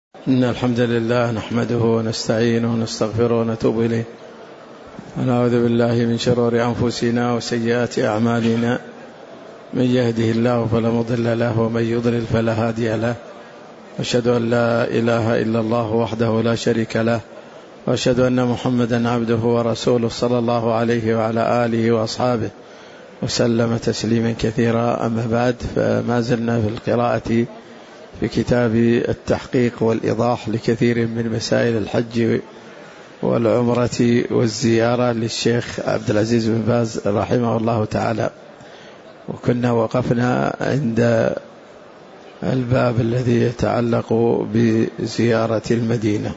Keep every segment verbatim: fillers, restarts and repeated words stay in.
إن الحمد لله نحمده ونستعينه ونستغفره ونتوب إليه ونعوذ بالله من شرور أنفسنا وسيئات أعمالنا، من يهده الله فلا مضل له ومن يضلل فلا هادي له، أشهد أن لا إله إلا الله وحده لا شريك له، وأشهد أن محمدا عبده ورسوله صلى الله عليه وعلى آله وأصحابه وسلم تسليما كثيرا. أما بعد، فما زلنا في القراءة في كتاب التحقيق والإيضاح لكثير من مسائل الحج والعمرة والزيارة للشيخ عبد العزيز بن باز رحمه الله تعالى، وكنا وقفنا عند الباب الذي يتعلق بزيارة المدينة.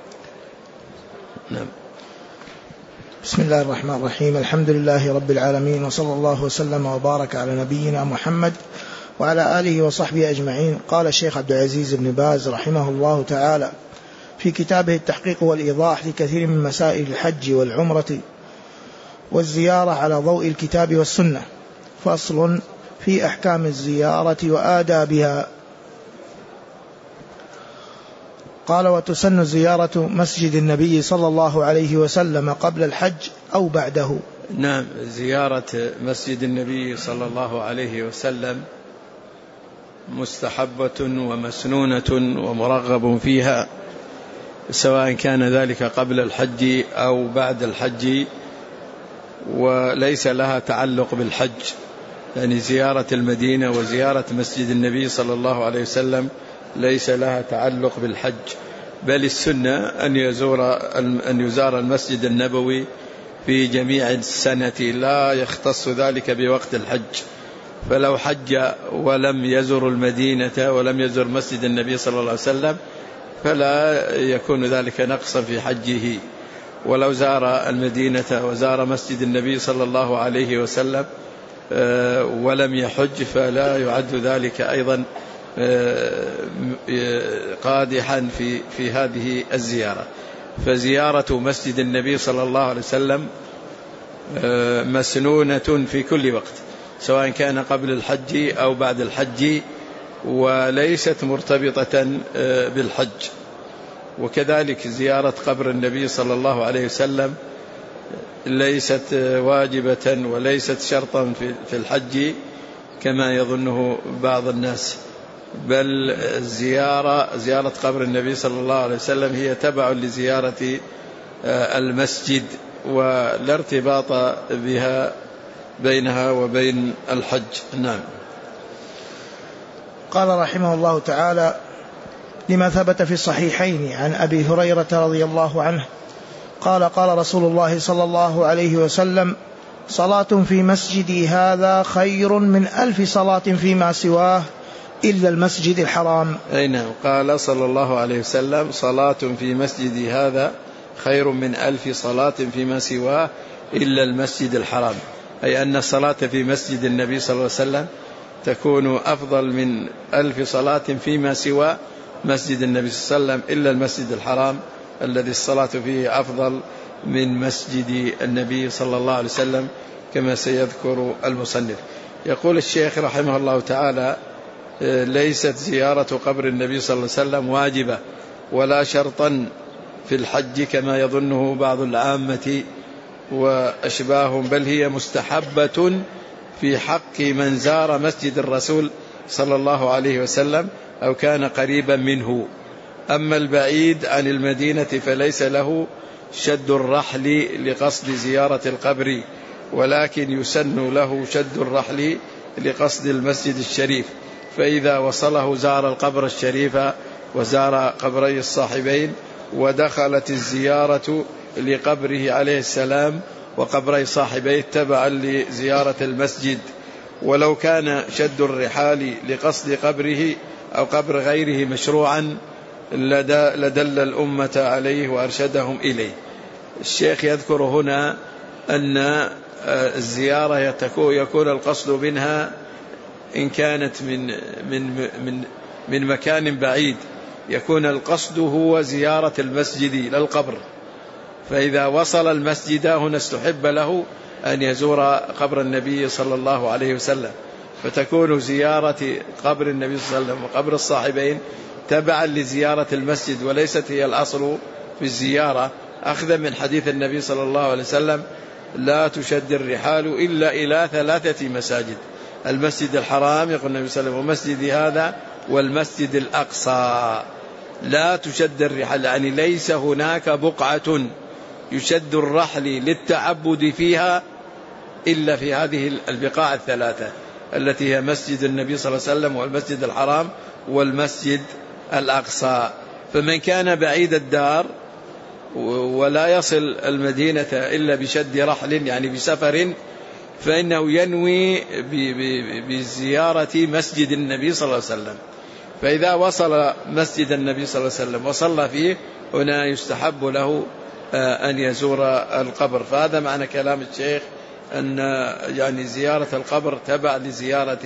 نعم. بسم الله الرحمن الرحيم. الحمد لله رب العالمين، وصلى الله وسلم وبارك على نبينا محمد وعلى آله وصحبه أجمعين. قال الشيخ عبد العزيز بن باز رحمه الله تعالى في كتابه التحقيق والإيضاح لكثير من مسائل الحج والعمرة والزيارة على ضوء الكتاب والسنة، فصل في أحكام الزيارة وآدابها. قال: وتسن زيارة مسجد النبي صلى الله عليه وسلم قبل الحج أو بعده. نعم، زيارة مسجد النبي صلى الله عليه وسلم مستحبة ومسنونة ومرغب فيها، سواء كان ذلك قبل الحج أو بعد الحج، وليس لها تعلق بالحج. يعني زيارة المدينة وزيارة مسجد النبي صلى الله عليه وسلم ليس لها تعلق بالحج، بل السنة أن يزور أن يزار المسجد النبوي في جميع السنة، لا يختص ذلك بوقت الحج. فلو حج ولم يزر المدينة ولم يزر مسجد النبي صلى الله عليه وسلم فلا يكون ذلك نقصا في حجه، ولو زار المدينة وزار مسجد النبي صلى الله عليه وسلم ولم يحج فلا يعد ذلك أيضا قادحا في في هذه الزيارة. فزيارة مسجد النبي صلى الله عليه وسلم مسنونة في كل وقت، سواء كان قبل الحج أو بعد الحج، وليست مرتبطة بالحج. وكذلك زيارة قبر النبي صلى الله عليه وسلم ليست واجبة وليست شرطا في الحج كما يظنه بعض الناس، بل زيارة زيارة قبر النبي صلى الله عليه وسلم هي تبع لزيارة المسجد، ولا ارتباط بها بينها وبين الحج. نعم. قال رحمه الله تعالى: لما ثبت في الصحيحين عن أبي هريرة رضي الله عنه قال: قال رسول الله صلى الله عليه وسلم: صلاة في مسجدي هذا خير من ألف صلاة فيما سواه إلا المسجد الحرام. أي نعم، قال صلى الله عليه وسلم: صلاة في مسجدي هذا خير من ألف صلاة فيما سواه إلا المسجد الحرام، أي أن الصلاة في مسجد النبي صلى الله عليه وسلم تكون أفضل من ألف صلاة فيما سوى مسجد النبي صلى الله عليه وسلم إلا المسجد الحرام الذي الصلاة فيه أفضل من مسجد النبي صلى الله عليه وسلم، كما سيذكر المصنف. يقول الشيخ رحمه الله تعالى: ليست زيارة قبر النبي صلى الله عليه وسلم واجبة ولا شرطا في الحج كما يظنه بعض العامة وأشباههم، بل هي مستحبة في حق من زار مسجد الرسول صلى الله عليه وسلم أو كان قريبا منه. أما البعيد عن المدينة فليس له شد الرحل لقصد زيارة القبر، ولكن يسن له شد الرحل لقصد المسجد الشريف، فإذا وصله زار القبر الشريف وزار قبري الصاحبين، ودخلت الزيارة لقبره عليه السلام وقبري صاحبيه تبعا لزيارة المسجد. ولو كان شد الرحال لقصد قبره أو قبر غيره مشروعا لدل الأمة عليه وأرشدهم إليه. الشيخ يذكر هنا أن الزيارة يكون القصد منها إن كانت من من من من مكان بعيد، يكون القصد هو زيارة المسجد لا القبر، فإذا وصل المسجد هنا استحب له أن يزور قبر النبي صلى الله عليه وسلم، فتكون زيارة قبر النبي صلى الله عليه وسلم وقبر الصاحبين تبعا لزيارة المسجد وليست هي الأصل في الزيارة، أخذا من حديث النبي صلى الله عليه وسلم: لا تشد الرحال إلا إلى ثلاثة مساجد: المسجد الحرام، يقول النبي صلى الله عليه وسلم، ومسجد هذا، والمسجد الأقصى. لا تشد الرحال يعني ليس هناك بقعة يشد الرحل للتعبد فيها إلا في هذه البقاع الثلاثة التي هي مسجد النبي صلى الله عليه وسلم، والمسجد الحرام، والمسجد الأقصى. فمن كان بعيد الدار ولا يصل المدينة إلا بشد رحل يعني بسفر، فإنه ينوي بزيارة مسجد النبي صلى الله عليه وسلم. فإذا وصل مسجد النبي صلى الله عليه وسلم وصلى فيه، هنا يستحب له أن يزور القبر. فهذا معنى كلام الشيخ أن يعني زيارة القبر تبع لزيارة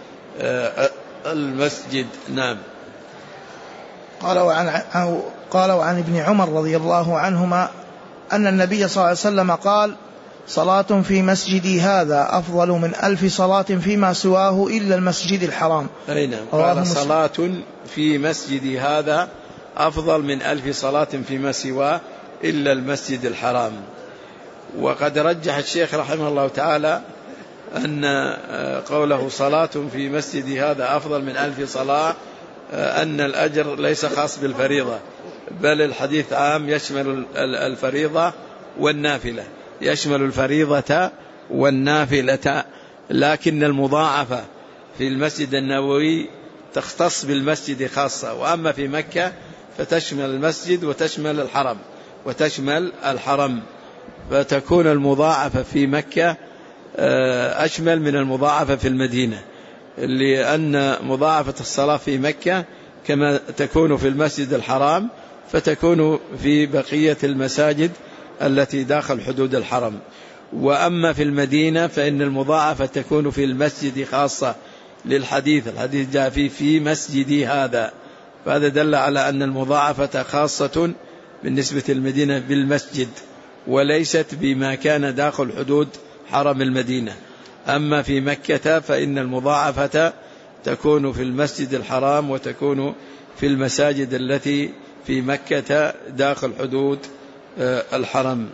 المسجد. نعم. قال وعن, قال وعن ابن عمر رضي الله عنهما أن النبي صلى الله عليه وسلم قال: صلاة في مسجدي هذا أفضل من ألف صلاة فيما سواه إلا المسجد الحرام. أي نعم. قال: صلاة في مسجدي هذا أفضل من ألف صلاة فيما سواه إلا المسجد الحرام. وقد رجح الشيخ رحمه الله تعالى أن قوله صلاة في مسجدي هذا أفضل من ألف صلاة أن الأجر ليس خاص بالفريضة، بل الحديث عام يشمل الفريضة والنافلة، يشمل الفريضة والنافلة، لكن المضاعفة في المسجد النبوي تختص بالمسجد خاصة، وأما في مكة فتشمل المسجد وتشمل الحرم وتشمل الحرم، فتكون المضاعفة في مكة أشمل من المضاعفة في المدينة، لأن مضاعفة الصلاة في مكة كما تكون في المسجد الحرام فتكون في بقية المساجد التي داخل حدود الحرم. وأما في المدينة فإن المضاعفة تكون في المسجد خاصة للحديث، الحديث جاء فيه في مسجدي هذا، فهذا دل على أن المضاعفة خاصة بالنسبة للمدينة بالمسجد وليست بما كان داخل حدود حرم المدينة. أما في مكة فإن المضاعفة تكون في المسجد الحرام وتكون في المساجد التي في مكة داخل حدود الحرم.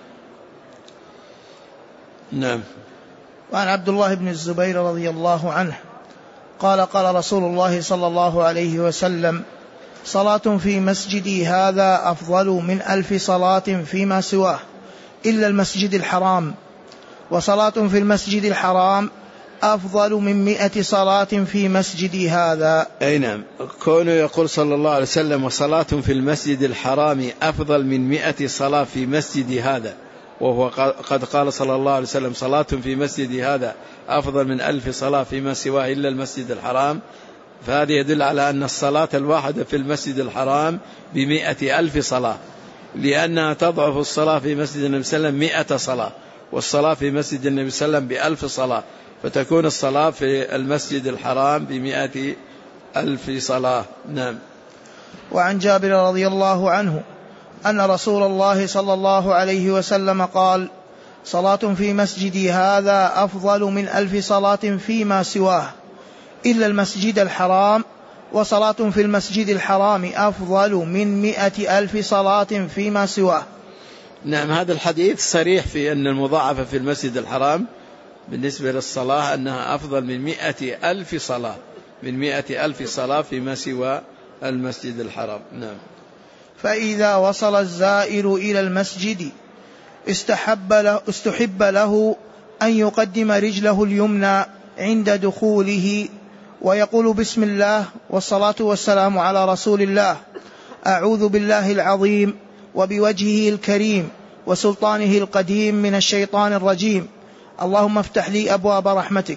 نعم. وعن عبد الله بن الزبير رضي الله عنه قال: قال رسول الله صلى الله عليه وسلم: صلاة في مسجدي هذا أفضل من ألف صلاة فيما سواه إلا المسجد الحرام، وصلاة في المسجد الحرام أفضل من مئة صلاة في مسجدي هذا. أي نعم. كونه يقول صلى الله عليه وسلم: وصلاة في المسجد الحرام أفضل من مئة صلاة في مسجدي هذا، وهو قد قال صلى الله عليه وسلم: صلاة في مسجدي هذا أفضل من ألف صلاة فيما سواه إلا المسجد الحرام. فهذا يدل على أن الصلاة الواحدة في المسجد الحرام بمئة ألف صلاة، لأنها تضعف الصلاة في مسجد النبي صلى الله عليه وسلم مئة صلاة، والصلاة في مسجد النبي صلى الله عليه وسلم بألف صلاة، فتكون الصلاة في المسجد الحرام بمئة ألف صلاة. نعم. وعن جابر رضي الله عنه أن رسول الله صلى الله عليه وسلم قال: صلاة في مسجدي هذا أفضل من ألف صلاة فيما سواه إلا المسجد الحرام، وصلاة في المسجد الحرام أفضل من مئة ألف صلاة فيما سواه. نعم. هذا الحديث صريح في أن المضاعفة في المسجد الحرام بالنسبة للصلاة أنها أفضل من مئة ألف صلاة، من مئة ألف صلاة فيما سوى المسجد الحرام. نعم. فإذا وصل الزائر إلى المسجد استحب له, استحب له أن يقدم رجله اليمنى عند دخوله ويقول: بسم الله والصلاة والسلام على رسول الله، أعوذ بالله العظيم وبوجهه الكريم وسلطانه القديم من الشيطان الرجيم، اللهم افتح لي أبواب رحمتك.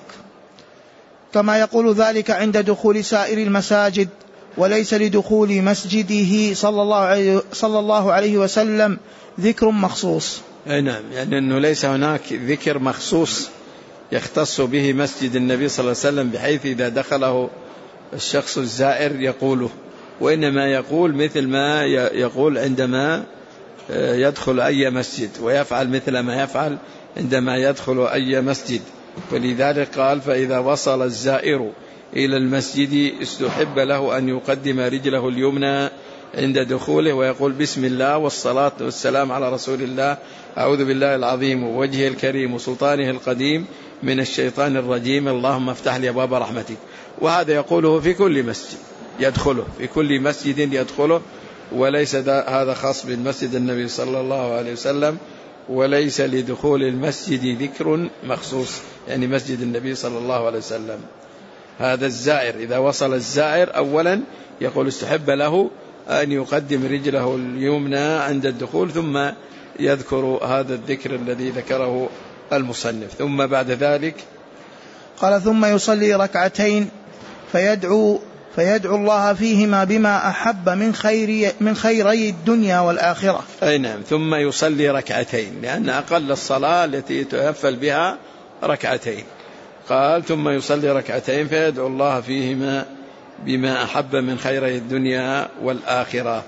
كما يقول ذلك عند دخول سائر المساجد، وليس لدخول مسجده صلى الله عليه, صلى الله عليه وسلم ذكر مخصوص. أي نعم. يعني أنه ليس هناك ذكر مخصوص يختص به مسجد النبي صلى الله عليه وسلم بحيث إذا دخله الشخص الزائر يقوله، وإنما يقول مثل ما يقول عندما يدخل أي مسجد، ويفعل مثل ما يفعل عندما يدخل أي مسجد. ولذلك قال: فإذا وصل الزائر إلى المسجد استحب له أن يقدم رجله اليمنى عند دخوله ويقول بسم الله والصلاة والسلام على رسول الله، أعوذ بالله العظيم ووجهه الكريم وسلطانه القديم من الشيطان الرجيم، اللهم افتح لي أبواب رحمتك. وهذا يقوله في كل مسجد يدخله، في كل مسجد يدخله، وليس هذا خاص بالمسجد النبي صلى الله عليه وسلم، وليس لدخول المسجد ذكر مخصوص، يعني مسجد النبي صلى الله عليه وسلم. هذا الزائر إذا وصل الزائر أولا يقول استحب له أن يقدم رجله اليمنى عند الدخول ثم يذكر هذا الذكر الذي ذكره المصنف. ثم بعد ذلك قال ثم يصلي ركعتين فيدعو فيدعو الله فيهما بما أحب من خير من خيري الدنيا والآخرة. أي نعم، ثم يصلي ركعتين، لأن أقل الصلاة التي يتنفل بها ركعتين. قال ثم يصلي ركعتين فيدعو الله فيهما بما أحب من خيري الدنيا والآخرة.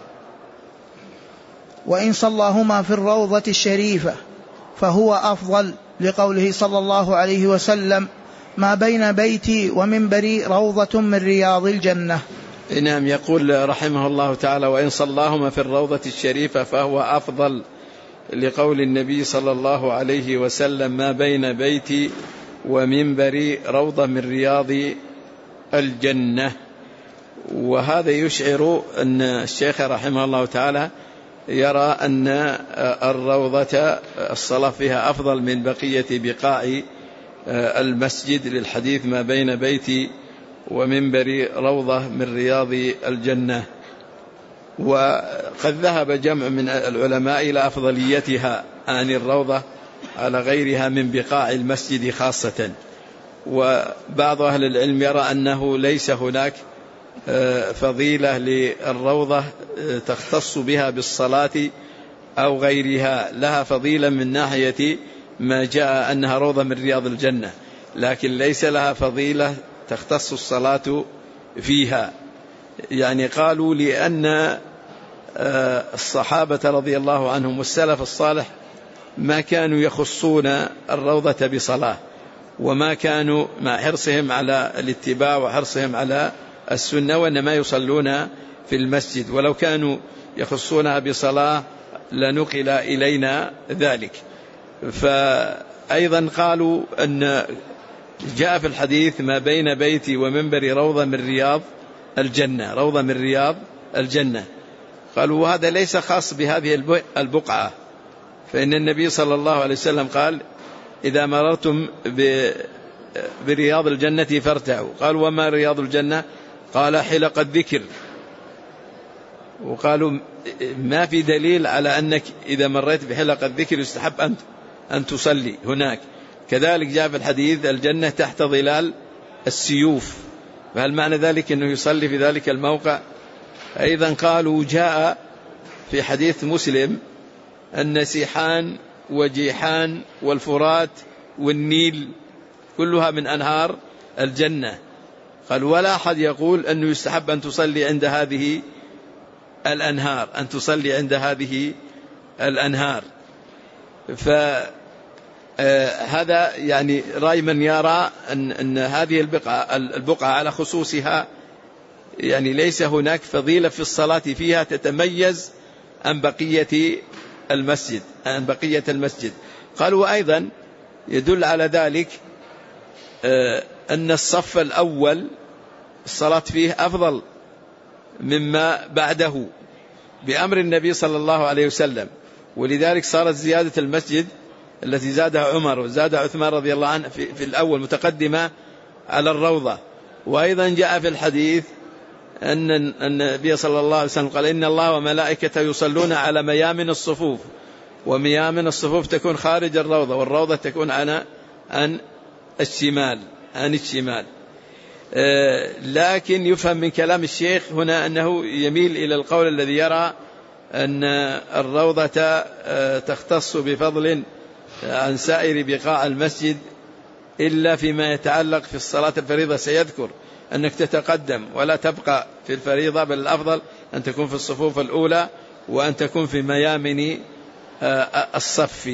وإن صلاهما في الروضة الشريفة فهو أفضل، لقوله صلى الله عليه وسلم ما بين بيتي ومنبري روضة من رياض الجنة. نعم، يقول رحمه الله تعالى وإن صلاهما في الروضة الشريفة فهو أفضل، لقول النبي صلى الله عليه وسلم ما بين بيتي ومنبري روضة من رياض الجنة. وهذا يشعر أن الشيخ رحمه الله تعالى يرى أن الروضة الصلاة فيها أفضل من بقية بقاع المسجد، للحديث ما بين بيتي ومنبري روضة من رياض الجنة. وقد ذهب جمع من العلماء إلى أفضليتها عن الروضة على غيرها من بقاع المسجد خاصة. وبعض أهل العلم يرى أنه ليس هناك فضيلة للروضة تختص بها بالصلاة أو غيرها، لها فضيلة من ناحية ما جاء أنها روضة من رياض الجنة، لكن ليس لها فضيلة تختص الصلاة فيها. يعني قالوا لأن الصحابة رضي الله عنهم والسلف الصالح ما كانوا يخصون الروضة بصلاة، وما كانوا مع حرصهم على الاتباع وحرصهم على السنة وإنما يصلون في المسجد، ولو كانوا يخصونها بصلاة لنقل إلينا ذلك. فأيضا قالوا أن جاء في الحديث ما بين بيتي ومنبري روضة من رياض الجنة، روضة من رياض الجنة. قالوا وهذا ليس خاص بهذه البقعة، فإن النبي صلى الله عليه وسلم قال إذا مررتم برياض الجنة فارتعوا. قالوا وما رياض الجنة؟ قال حلق الذكر. وقالوا ما في دليل على أنك إذا مريت بحلق الذكر يستحب أن أن تصلي هناك. كذلك جاء في الحديث الجنة تحت ظلال السيوف، فهل معنى ذلك أنه يصلي في ذلك الموقع؟ أيضا قالوا جاء في حديث مسلم أن سيحان وجيحان والفرات والنيل كلها من أنهار الجنة. قال ولا أحد يقول أنه يستحب أن تصلي عند هذه الأنهار، أن تصلي عند هذه الأنهار. فهذا يعني رأي من يرى أن, أن هذه البقعة, البقعة على خصوصها يعني ليس هناك فضيلة في الصلاة فيها تتميز عن بقية المسجد عن بقية المسجد. قالوا وأيضا يدل على ذلك أن الصف الأول الصلاة فيه أفضل مما بعده بأمر النبي صلى الله عليه وسلم، ولذلك صارت زيادة المسجد التي زادها عمر وزادها عثمان رضي الله عنه في, في الأول متقدمة على الروضة. وأيضا جاء في الحديث أن النبي صلى الله عليه وسلم قال إن الله وملائكته يصلون على ميامن الصفوف، وميامن الصفوف تكون خارج الروضة، والروضة تكون عن عن الشمال عن الشمال. آه لكن يفهم من كلام الشيخ هنا أنه يميل إلى القول الذي يرى أن الروضة آه تختص بفضل عن سائر بقاع المسجد إلا فيما يتعلق في الصلاة الفريضة. سيذكر أنك تتقدم ولا تبقى في الفريضة، بل الأفضل أن تكون في الصفوف الأولى وأن تكون في ميامن آه الصف.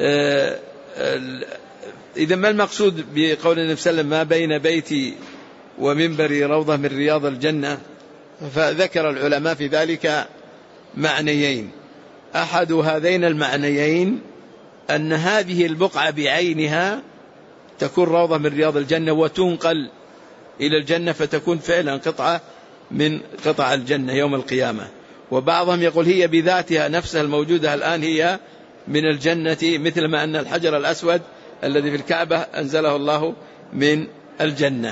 آه إذا ما المقصود بقول النبي صلى الله عليه وسلم ما بين بيتي ومنبري روضة من رياض الجنة. فذكر العلماء في ذلك معنيين. أحد هذين المعنيين أن هذه البقعة بعينها تكون روضة من رياض الجنة وتنقل إلى الجنة فتكون فعلا قطعة من قطع الجنة يوم القيامة. وبعضهم يقول هي بذاتها نفسها الموجودة الآن هي من الجنة، مثل ما أن الحجر الأسود الذي في الكعبة أنزله الله من الجنة.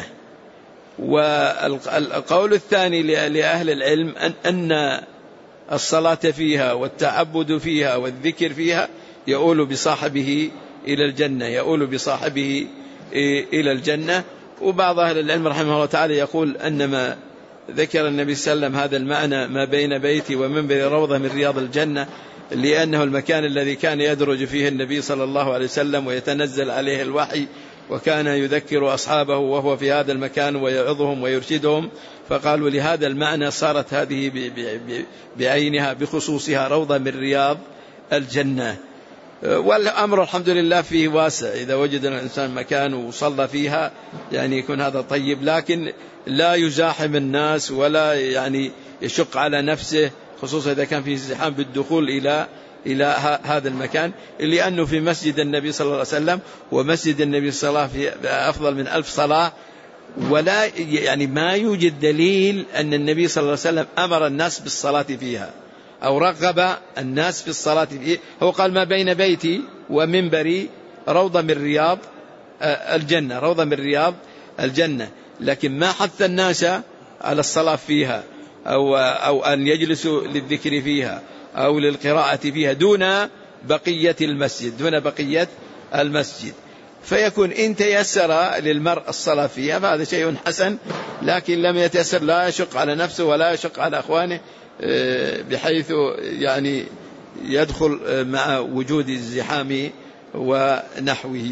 والقول الثاني لأهل العلم أن الصلاة فيها والتعبد فيها والذكر فيها يؤول بصاحبه إلى الجنة، يؤول بصاحبه إلى الجنة. وبعض أهل العلم رحمه الله تعالى يقول أن ما ذكر النبي صلى الله عليه وسلم هذا المعنى ما بين بيتي ومنبر روضة من رياض الجنة، لأنه المكان الذي كان يدرج فيه النبي صلى الله عليه وسلم ويتنزل عليه الوحي، وكان يذكر أصحابه وهو في هذا المكان ويعظهم ويرشدهم. فقالوا لهذا المعنى صارت هذه بعينها بخصوصها روضة من رياض الجنة. والأمر الحمد لله فيه واسع، إذا وجد الإنسان مكان وصلى فيها يعني يكون هذا طيب، لكن لا يزاحم الناس ولا يعني يشق على نفسه، خصوصا إذا كان فيه ازدحام بالدخول إلى إلى هذا المكان، لأنه في مسجد النبي صلى الله عليه وسلم، ومسجد النبي صلى الله عليه وسلم في أفضل من ألف صلاة. ولا يعني ما يوجد دليل أن النبي صلى الله عليه وسلم أمر الناس بالصلاة فيها أو رغب الناس في الصلاة فيه. هو قال ما بين بيتي ومنبري روضة من رياض الجنة، روضة من رياض الجنة، لكن ما حث الناس على الصلاة فيها أو, أو أن يجلسوا للذكر فيها أو للقراءة فيها دون بقية المسجد، دون بقية المسجد. فيكون إن تيسر للمرء الصلاة فيها فهذا شيء حسن، لكن لم يتيسر لا يشق على نفسه ولا يشق على أخوانه بحيث يعني يدخل مع وجود الزحام ونحوه.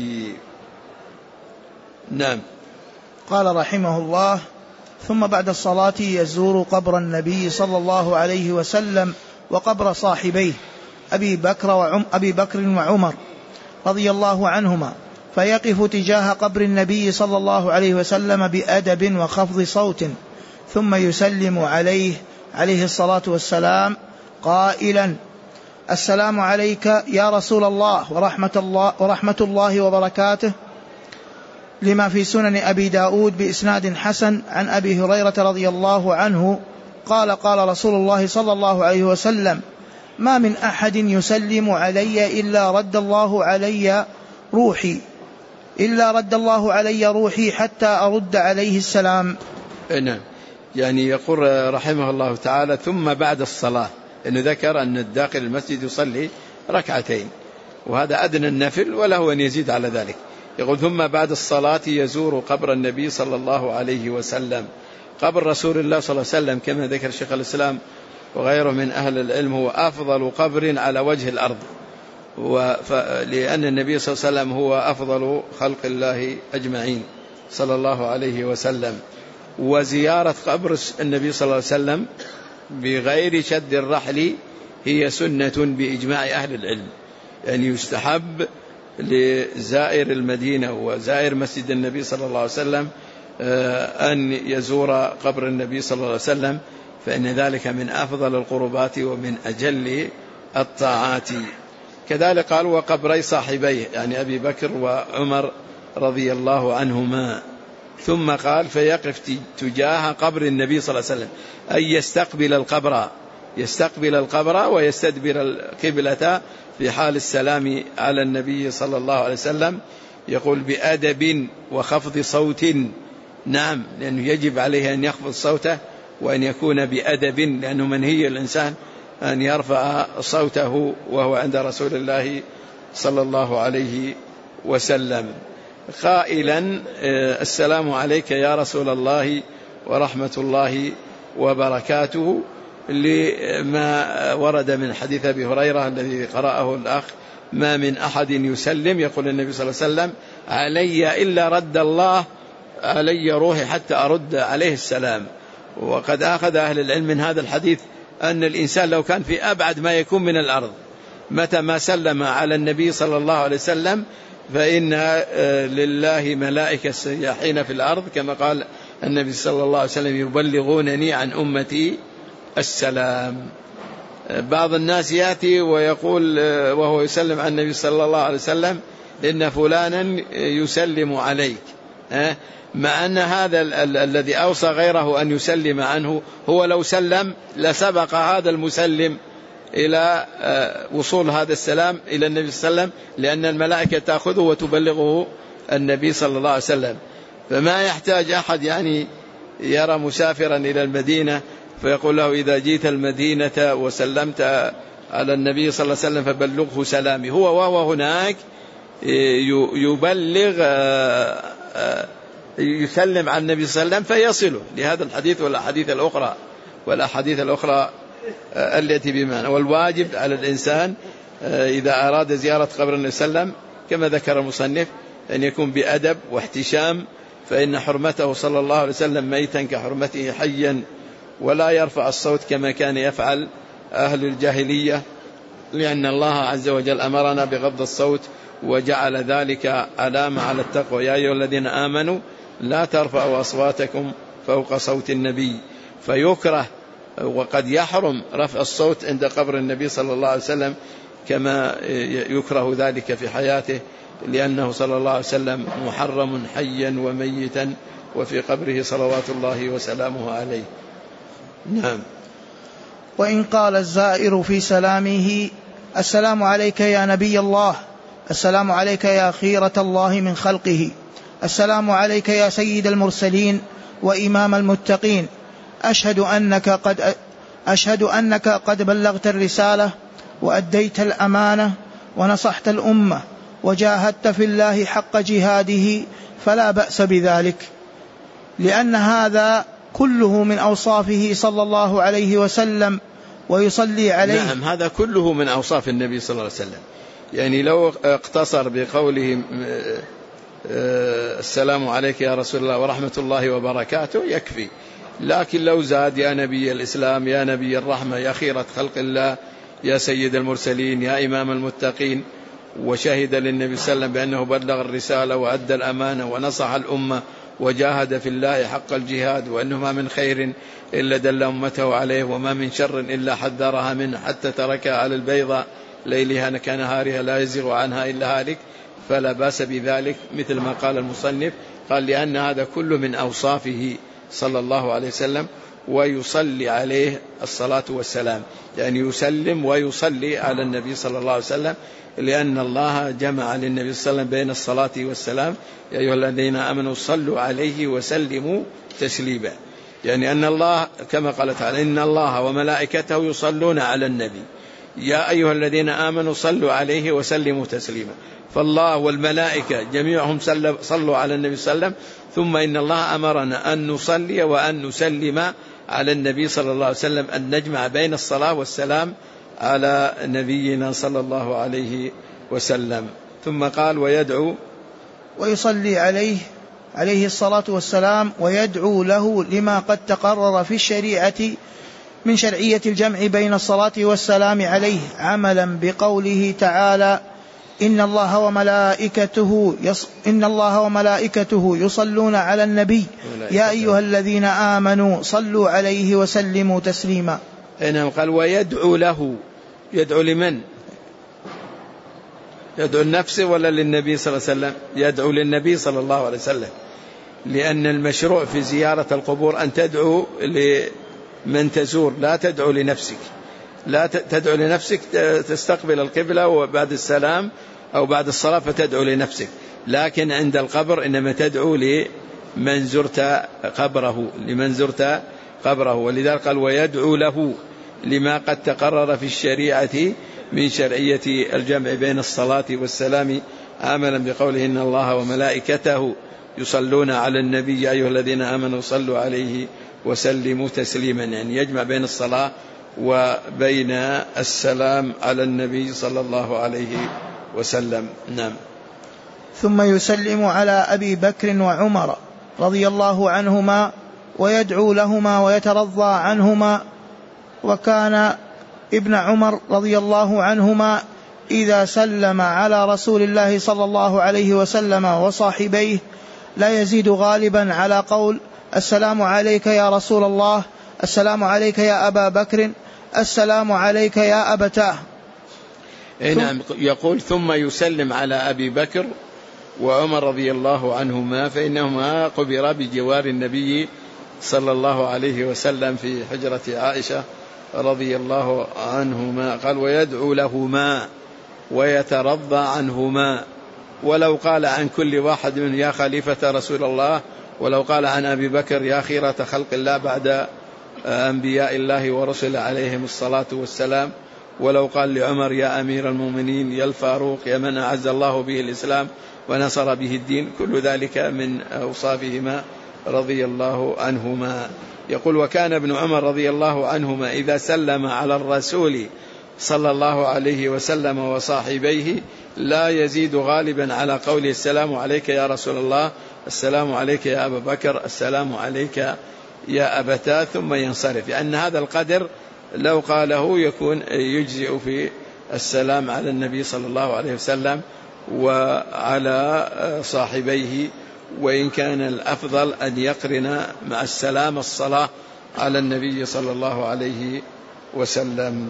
نعم. قال رحمه الله: ثم بعد الصلاة يزور قبر النبي صلى الله عليه وسلم وقبر صاحبيه أبي بكر وعم أبي بكر وعمر رضي الله عنهما، فيقف تجاه قبر النبي صلى الله عليه وسلم بأدب وخفض صوت، ثم يسلم عليه عليه الصلاة والسلام قائلا: السلام عليك يا رسول الله ورحمة الله, ورحمة الله وبركاته، لما في سنن أبي داود بإسناد حسن عن أبي هريرة رضي الله عنه قال: قال رسول الله صلى الله عليه وسلم: ما من أحد يسلم علي إلا رد الله علي روحي إلا رد الله علي روحي حتى أرد عليه السلام. نعم. يعني يقول رحمه الله تعالى: ثم بعد الصلاة، إنه ذكر أن الداخل المسجد يصلي ركعتين، وهذا أدنى النفل وله أن يزيد على ذلك. يقول: ثم بعد الصلاة يزور قبر النبي صلى الله عليه وسلم. قبر رسول الله صلى الله عليه وسلم كما ذكر شيخ الإسلام وغيره من أهل العلم هو أفضل قبر على وجه الأرض، لأن النبي صلى الله عليه وسلم هو أفضل خلق الله أجمعين صلى الله عليه وسلم. وزيارة قبر النبي صلى الله عليه وسلم بغير شد الرحل هي سنة بإجماع أهل العلم، يعني يستحب لزائر المدينة وزائر مسجد النبي صلى الله عليه وسلم أن يزور قبر النبي صلى الله عليه وسلم، فإن ذلك من أفضل القربات ومن أجل الطاعات. كذلك قال: وقبري صاحبيه، يعني أبي بكر وعمر رضي الله عنهما. ثم قال: فيقف تجاه قبر النبي صلى الله عليه وسلم، أي يستقبل القبر، يستقبل القبر ويستدبر القبلة في حال السلام على النبي صلى الله عليه وسلم. يقول: بأدب وخفض صوت. نعم، لأنه يجب عليه أن يخفض صوته وأن يكون بأدب، لأنه منهي الإنسان أن يرفع صوته وهو عند رسول الله صلى الله عليه وسلم، قائلا: السلام عليك يا رسول الله ورحمة الله وبركاته، لما ورد من حديث أبي هريرة الذي قرأه الأخ: ما من أحد يسلم، يقول النبي صلى الله عليه وسلم: علي إلا رد الله علي روحي حتى أرد عليه السلام. وقد أخذ أهل العلم من هذا الحديث أن الإنسان لو كان في أبعد ما يكون من الأرض متى ما سلم على النبي صلى الله عليه وسلم فإن لله ملائكة سياحين في الأرض، كما قال النبي صلى الله عليه وسلم يبلغونني عن أمتي السلام. بعض الناس يأتي ويقول وهو يسلم عن النبي صلى الله عليه وسلم إن فلانا يسلم عليك، مع أن هذا الذي أوصى غيره أن يسلم عنه هو لو سلم لسبق هذا المسلم إلى وصول هذا السلام إلى النبي صلى الله عليه وسلم، لأن الملائكة تأخذه وتبلغه النبي صلى الله عليه وسلم. فما يحتاج أحد يعني يرى مسافرا إلى المدينة فيقول له إذا جيت المدينة وسلمت على النبي صلى الله عليه وسلم فبلغه سلامي. هو وهو هناك يبلغ يسلم على النبي صلى الله عليه وسلم فيصله لهذا الحديث والأحاديث الأخرى والأحاديث الأخرى التي بمعنى. والواجب على الإنسان إذا أراد زيارة قبر النبي صلى الله عليه وسلم كما ذكر المصنف أن يكون بأدب واحتشام، فإن حرمته صلى الله عليه وسلم ميتا كحرمته حيا، ولا يرفع الصوت كما كان يفعل أهل الجاهلية، لأن الله عز وجل أمرنا بغض الصوت وجعل ذلك علامة على التقوى. يا أيها الذين آمنوا لا ترفعوا أصواتكم فوق صوت النبي. فيكره وقد يحرم رفع الصوت عند قبر النبي صلى الله عليه وسلم كما يكره ذلك في حياته، لأنه صلى الله عليه وسلم محرم حيا وميتا وفي قبره صلوات الله وسلامه عليه. نعم. وإن قال الزائر في سلامه السلام عليك يا نبي الله، السلام عليك يا خيرة الله من خلقه، السلام عليك يا سيد المرسلين وإمام المتقين، أشهد أنك قد أشهد أنك قد بلغت الرسالة وأديت الأمانة ونصحت الأمة وجاهدت في الله حق جهاده، فلا بأس بذلك، لأن هذا كله من أوصافه صلى الله عليه وسلم ويصلي عليه. نعم، هذا كله من أوصاف النبي صلى الله عليه وسلم. يعني لو اقتصر بقوله السلام عليك يا رسول الله ورحمة الله وبركاته يكفي، لكن لو زاد يا نبي الإسلام يا نبي الرحمة يا خيرة خلق الله يا سيد المرسلين يا إمام المتقين، وشهد للنبي صلى الله عليه وسلم بأنه بلغ الرسالة وأدى الأمانة ونصح الأمة وجاهد في الله حق الجهاد، وأنه ما من خير إلا دل أمته عليه وما من شر إلا حذرها منه حتى تركها على البيضاء ليلها كنهارها لا يزيغ عنها إلا هالك، فلا باس بذلك. مثل ما قال المصنف قال لأن هذا كله من أوصافه صلى الله عليه وسلم ويصلي عليه الصلاة والسلام، يعني يسلم ويصلي على النبي صلى الله عليه وسلم، لأن الله جمع للنبي صلى الله عليه وسلم بين الصلاة والسلام. يا أيها الذين آمنوا صلوا عليه وسلموا تسليما، يعني أن الله كما قال تعالى إن الله وملائكته يصلون على النبي، يا أيها الذين آمنوا صلوا عليه وسلموا تسليما. فالله والملائكة جميعهم صلوا على النبي صلى الله عليه وسلم، ثم إن الله أمرنا أن نصلي وأن نسلم على النبي صلى الله عليه وسلم، أن نجمع بين الصلاة والسلام على نبينا صلى الله عليه وسلم. ثم قال ويدعو ويصلي عليه عليه الصلاة والسلام ويدعو له لما قد تقرر في الشريعة من شرعية الجمع بين الصلاة والسلام عليه، عملا بقوله تعالى إن الله وملائكته يص... إن الله وملائكته يصلون على النبي يا أيها الذين آمنوا صلوا عليه وسلموا تسليما. إنه قال ويدعو له، يدعو لمن؟ يدعو لنفسه ولا للنبي صلى الله عليه وسلم؟ يدعو للنبي صلى الله عليه وسلم، لأن المشروع في زيارة القبور أن تدعو لمن تزور، لا تدعو لنفسك، لا تدعو لنفسك تستقبل القبلة وبعد السلام أو بعد الصلاة فتدعو لنفسك، لكن عند القبر إنما تدعو لمن زرت قبره لمن زرت قبره ولذلك قال ويدعو له لما قد تقرر في الشريعة من شرعية الجمع بين الصلاة والسلام، عملا بقوله إن الله وملائكته يصلون على النبي يا أيها الذين آمنوا صلوا عليه وسلموا تسليما، يعني يجمع بين الصلاة وبين السلام على النبي صلى الله عليه وسلم. نعم. ثم يسلم على أبي بكر وعمر رضي الله عنهما ويدعو لهما ويترضى عنهما. وكان ابن عمر رضي الله عنهما إذا سلم على رسول الله صلى الله عليه وسلم وصاحبيه لا يزيد غالبا على قول السلام عليك يا رسول الله، السلام عليك يا أبا بكر، السلام عليك يا أبتاه. نعم. يقول ثم يسلم على أبي بكر وعمر رضي الله عنهما، فإنهما قبرا بجوار النبي صلى الله عليه وسلم في حجرة عائشة رضي الله عنهما. قال ويدعو لهما ويترضى عنهما، ولو قال عن كل واحد من يا خليفة رسول الله، ولو قال عن أبي بكر يا خيرة خلق الله بعد أنبياء الله ورسله عليهم الصلاة والسلام، ولو قال لعمر يا أمير المؤمنين يا الفاروق يا من أعز الله به الإسلام ونصر به الدين، كل ذلك من أوصافهما رضي الله عنهما. يقول وكان ابن عمر رضي الله عنهما إذا سلم على الرسول صلى الله عليه وسلم وصاحبيه لا يزيد غالبا على قوله السلام عليك يا رسول الله، السلام عليك يا أبا بكر، السلام عليك يا أبتاه، ثم ينصرف، لأن هذا القدر لو قاله يكون يجزئ في السلام على النبي صلى الله عليه وسلم وعلى صاحبيه، وإن كان الأفضل أن يقرن مع السلام الصلاة على النبي صلى الله عليه وسلم.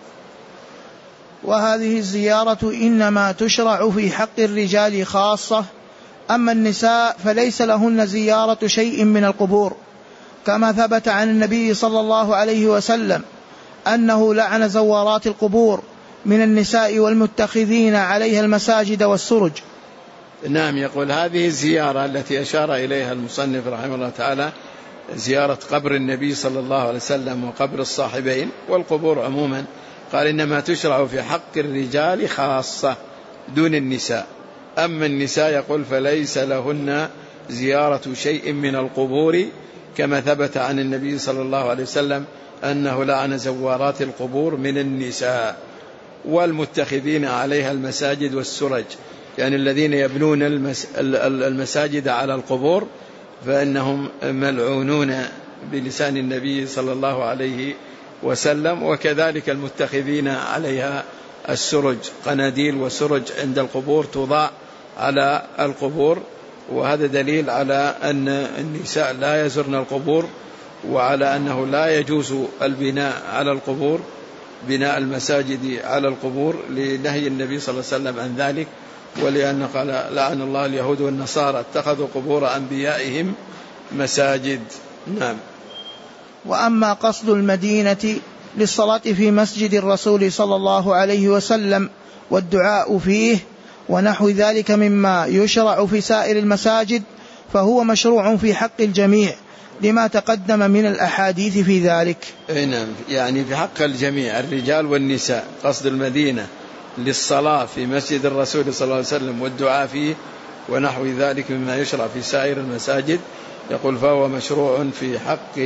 وهذه الزيارة إنما تشرع في حق الرجال خاصة، أما النساء فليس لهن زيارة شيء من القبور، كما ثبت عن النبي صلى الله عليه وسلم أنه لعن زوارات القبور من النساء والمتخذين عليها المساجد والسرج. نعم. يقول هذه الزيارة التي أشار إليها المصنف رحمه الله تعالى، زيارة قبر النبي صلى الله عليه وسلم وقبر الصاحبين والقبور عموما، قال إنما تشرع في حق الرجال خاصة دون النساء، أما النساء يقول فليس لهن زيارة شيء من القبور، كما ثبت عن النبي صلى الله عليه وسلم أنه لعن زوارات القبور من النساء والمتخذين عليها المساجد والسرج، يعني الذين يبنون المساجد على القبور فإنهم ملعونون بلسان النبي صلى الله عليه وسلم، وكذلك المتخذين عليها السرج، قناديل وسرج عند القبور توضع على القبور، وهذا دليل على أن النساء لا يزرن القبور، وعلى أنه لا يجوز البناء على القبور، بناء المساجد على القبور، لنهي النبي صلى الله عليه وسلم عن ذلك، ولأن قال لعن الله اليهود والنصارى اتخذوا قبور أنبيائهم مساجد. نعم. وأما قصد المدينة للصلاة في مسجد الرسول صلى الله عليه وسلم والدعاء فيه ونحو ذلك مما يشرع في سائر المساجد فهو مشروع في حق الجميع لما تقدم من الأحاديث في ذلك. نعم. يعني في حق الجميع الرجال والنساء قصد المدينة للصلاة في مسجد الرسول صلى الله عليه وسلم والدعاء فيه ونحو ذلك مما يشرع في سائر المساجد، يقول فهو مشروع في حق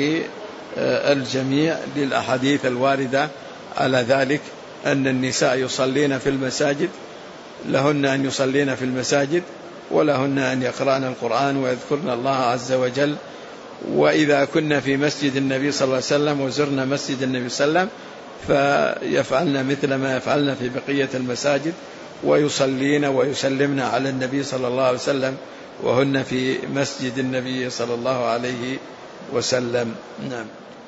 الجميع للأحاديث الواردة على ذلك، أن النساء يصلين في المساجد، لهن أن يصلين في المساجد ولهن أن يقرأن القرآن ويذكرن الله عز وجل، وإذا كنا في مسجد النبي صلى الله عليه وسلم وزرنا مسجد النبي صلى الله عليه وسلم فيفعلن مثل ما يفعلن في بقية المساجد ويصلين ويسلمن على النبي صلى الله عليه وسلم وهن في مسجد النبي صلى الله عليه وسلم. نعم.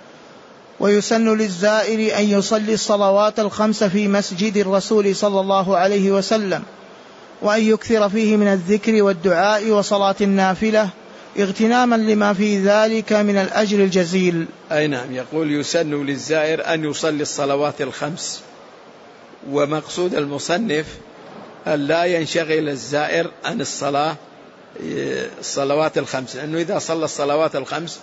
ويسن للزائر أن يصلي الصلوات الخمس في مسجد الرسول صلى الله عليه وسلم، وأن يكثر فيه من الذكر والدعاء وصلاة النافلة اغتناما لما في ذلك من الأجر الجزيل. أي نعم. يقول يسن للزائر أن يصلي الصلوات الخمس، ومقصود المصنف أن لا ينشغل الزائر عن الصلاة الصلوات الخمس، لأنه إذا صلى الصلوات الخمس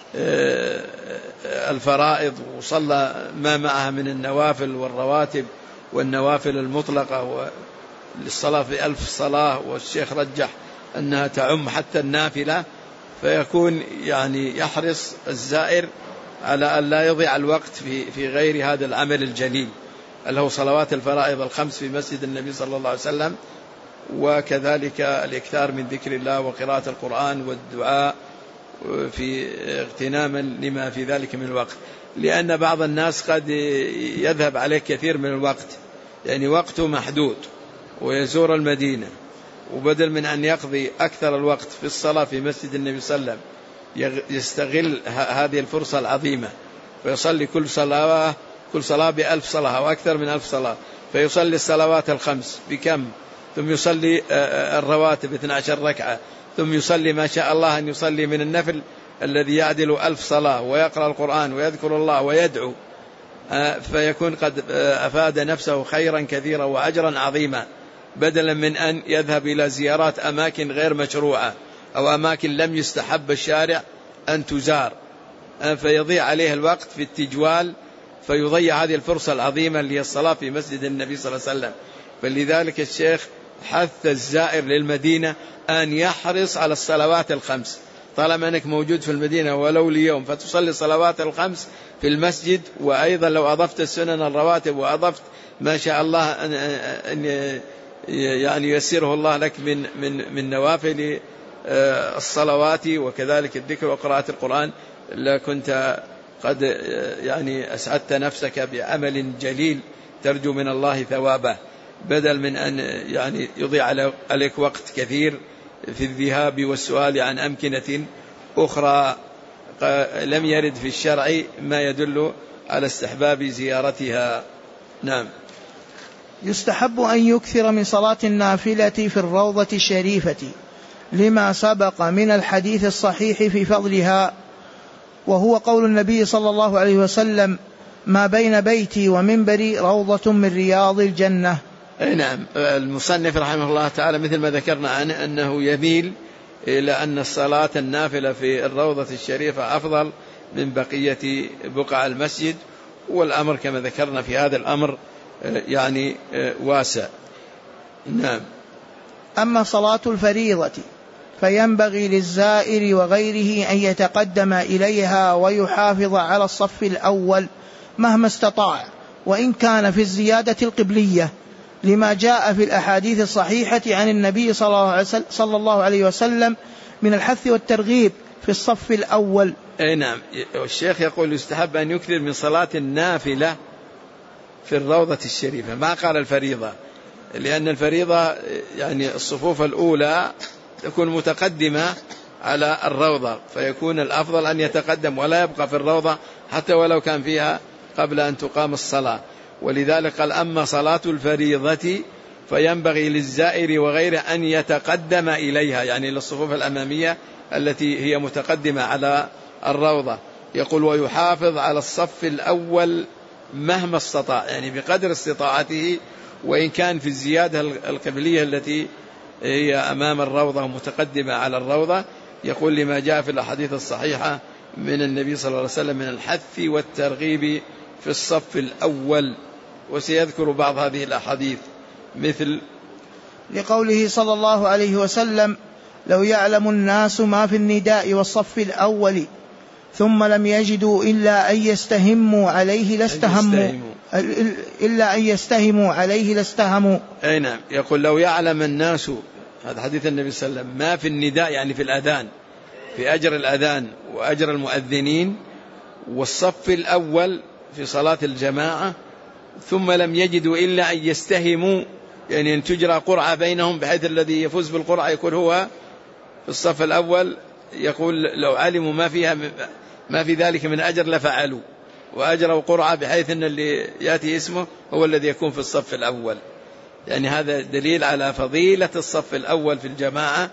الفرائض وصلى ما معها من النوافل والرواتب والنوافل المطلقة والصلاة في ألف صلاة، والشيخ رجح أنها تعم حتى النافلة، فيكون يعني يحرص الزائر على أن لا يضيع الوقت في في غير هذا العمل الجليل اللي هو صلوات الفرائض الخمس في مسجد النبي صلى الله عليه وسلم، وكذلك الإكثار من ذكر الله وقراءة القرآن والدعاء في اغتناما لما في ذلك من الوقت، لأن بعض الناس قد يذهب عليه كثير من الوقت، يعني وقته محدود ويزور المدينة، وبدل من أن يقضي أكثر الوقت في الصلاة في مسجد النبي صلى الله عليه وسلم يستغل هذه الفرصة العظيمة فيصلي كل صلاة كل صلاة بألف صلاة أو أكثر من ألف صلاة، فيصلي الصلوات الخمس بكم، ثم يصلي الرواتب اثنتي عشرة ركعة، ثم يصلي ما شاء الله أن يصلي من النفل الذي يعدل ألف صلاة، ويقرأ القرآن ويذكر الله ويدعو، فيكون قد أفاد نفسه خيرا كثيرا وأجرا عظيما، بدلا من أن يذهب إلى زيارات أماكن غير مشروعة أو أماكن لم يستحب الشارع أن تزار، فيضيع عليه الوقت في التجوال، فيضيع هذه الفرصة العظيمة اللي هي الصلاة في مسجد النبي صلى الله عليه وسلم. فلذلك الشيخ حث الزائر للمدينة أن يحرص على الصلوات الخمس، طالما أنك موجود في المدينة ولو ليوم، فتصلي الصلوات الخمس في المسجد، وأيضا لو أضفت السنن الرواتب وأضفت ما شاء الله أن, أن يعني يسره الله لك من, من, من نوافل الصلوات وكذلك الذكر وقراءة القرآن، لكنت قد يعني أسعدت نفسك بعمل جليل ترجو من الله ثوابه، بدل من أن يعني يضيع عليك وقت كثير في الذهاب والسؤال عن أمكنة أخرى لم يرد في الشرع ما يدل على استحباب زيارتها. نعم. يستحب أن يكثر من صلاة النافلة في الروضة الشريفة لما سبق من الحديث الصحيح في فضلها، وهو قول النبي صلى الله عليه وسلم: ما بين بيتي ومنبري روضة من رياض الجنة. أي نعم. المصنف رحمه الله تعالى مثل ما ذكرنا عنه أنه يميل إلى أن الصلاة النافلة في الروضة الشريفة أفضل من بقية بقع المسجد، والأمر كما ذكرنا في هذا الأمر يعني واسع. نعم. أما صلاة الفريضة فينبغي للزائر وغيره أن يتقدم إليها ويحافظ على الصف الأول مهما استطاع، وإن كان في الزيادة القبلية، لما جاء في الأحاديث الصحيحة عن النبي صلى الله عليه وسلم من الحث والترغيب في الصف الأول. أي نعم. الشيخ يقول يستحب أن يكثر من صلاة النافلة في الروضة الشريفة، ما قال الفريضة، لأن الفريضة يعني الصفوف الأولى تكون متقدمة على الروضة، فيكون الأفضل أن يتقدم ولا يبقى في الروضة حتى ولو كان فيها قبل أن تقام الصلاة. ولذلك قال: أما صلاة الفريضة فينبغي للزائر وغيره أن يتقدم إليها، يعني للصفوف الأمامية التي هي متقدمة على الروضة. يقول: ويحافظ على الصف الأول مهما استطاع، يعني بقدر استطاعته، وإن كان في الزيادة القبلية التي هي أمام الروضة ومتقدمة على الروضة. يقول: لما جاء في الأحاديث الصحيحة من النبي صلى الله عليه وسلم من الحث والترغيب في الصف الأول، وسيذكر بعض هذه الأحاديث، مثل لقوله صلى الله عليه وسلم: لو يعلم الناس ما في النداء والصف الأول ثم لم يجدوا إلا أن يستهموا عليه لاستهموا إلا أن يستهموا عليه لاستهموا. أي نعم. يقول: لو يعلم الناس، هذا حديث النبي صلى الله عليه وسلم، ما في النداء يعني في الأذان، في أجر الأذان وأجر المؤذنين، والصف الأول في صلاة الجماعة، ثم لم يجدوا إلا أن يستهموا، يعني أن تجرى قرعة بينهم بحيث الذي يفوز بالقرعة يكون هو في الصف الأول. يقول: لو علموا ما فيها ما في ذلك من أجر لفعلوا وأجروا قرعة بحيث أن اللي يأتي اسمه هو الذي يكون في الصف الأول. يعني هذا دليل على فضيلة الصف الأول في الجماعة،